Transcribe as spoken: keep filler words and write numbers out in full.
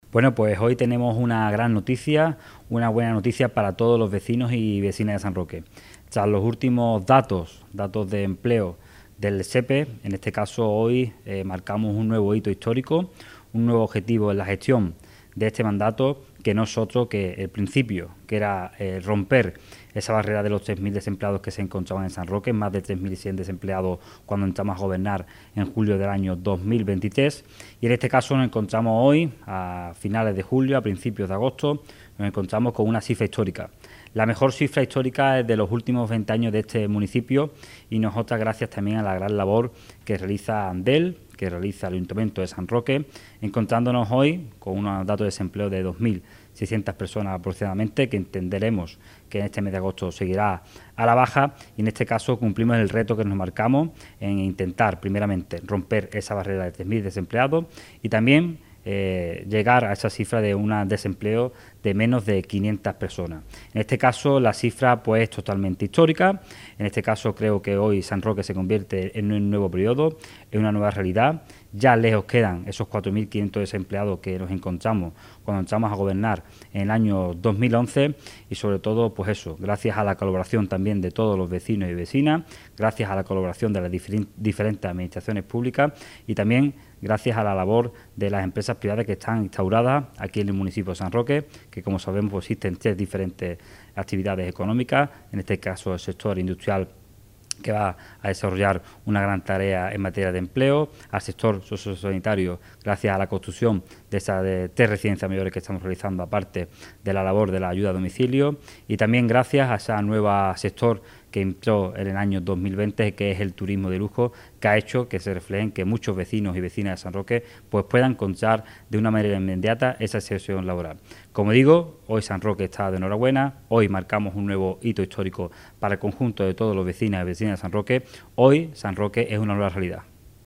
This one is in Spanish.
Bueno, pues hoy tenemos una gran noticia, una buena noticia para todos los vecinos y vecinas de San Roque. Tras los últimos datos, datos de empleo del S E P E, en este caso hoy eh, marcamos un nuevo hito histórico, un nuevo objetivo en la gestión de este mandato, que no es otro que el principio, que era eh, romper esa barrera de los tres mil desempleados que se encontraban en San Roque, más de tres mil cien desempleados cuando entramos a gobernar en julio del año dos mil veintitrés. Y en este caso nos encontramos hoy, a finales de julio, a principios de agosto, nos encontramos con una cifra histórica. La mejor cifra histórica es de los últimos veinte años de este municipio y nosotras gracias también a la gran labor que realiza Andel, que realiza el Ayuntamiento de San Roque, encontrándonos hoy con unos datos de desempleo de dos mil seiscientas personas aproximadamente, que entenderemos que en este mes de agosto seguirá a la baja, y en este caso cumplimos el reto que nos marcamos en intentar primeramente romper esa barrera de tres mil desempleados y también Eh, llegar a esa cifra de un desempleo de menos de quinientas personas. En este caso la cifra pues es totalmente histórica. En este caso creo que hoy San Roque se convierte en un nuevo periodo, en una nueva realidad. Ya lejos quedan esos cuatro mil quinientos desempleados que nos encontramos cuando entramos a gobernar en el año dos mil once, y sobre todo pues eso, gracias a la colaboración también de todos los vecinos y vecinas, gracias a la colaboración de las diferentes administraciones públicas y también gracias a la labor de las empresas privadas que están instauradas aquí en el municipio de San Roque, que como sabemos pues, existen tres diferentes actividades económicas, en este caso el sector industrial, que va a desarrollar una gran tarea en materia de empleo, al sector sociosanitario, gracias a la construcción de esas de tres residencias mayores que estamos realizando, aparte de la labor de la ayuda a domicilio, y también gracias a ese nuevo sector que entró en el año dos mil veinte, que es el turismo de lujo, que ha hecho que se reflejen que muchos vecinos y vecinas de San Roque pues puedan encontrar de una manera inmediata esa situación laboral. Como digo, hoy San Roque está de enhorabuena, hoy marcamos un nuevo hito histórico para el conjunto de todos los vecinos y vecinas de San Roque. Hoy San Roque es una nueva realidad.